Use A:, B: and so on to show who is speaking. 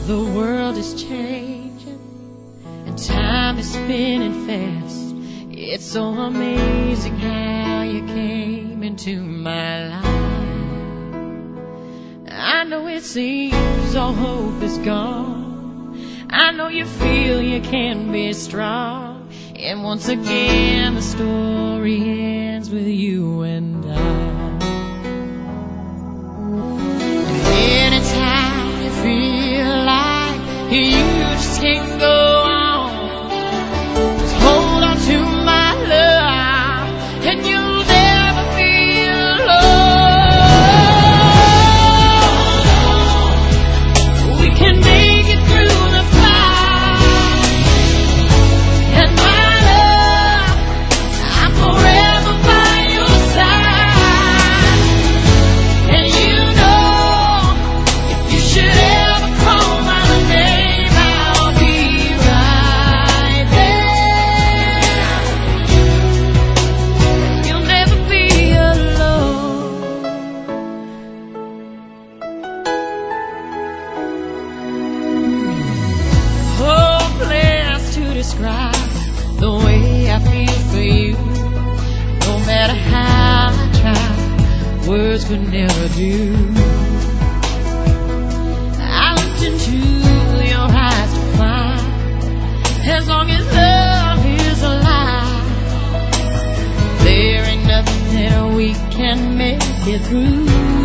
A: The world is changing and time is spinning fast. It's so amazing how you came into my life. I know it seems all hope is gone. I know you feel you can be strong. And once again the story ends with you and I. And anytime you feel like you just can't go on, just hold on to my love and you'll never be alone. We can make it through the fight, and my love, I'm forever by your side. And you know, if you should ever call my name, I'll be right there. You'll never be alone. Hopeless to describe the way I feel for you. No matter how I try, words could never do. I looked into your eyes to find, as long as love is alive, there ain't nothing we can make it through.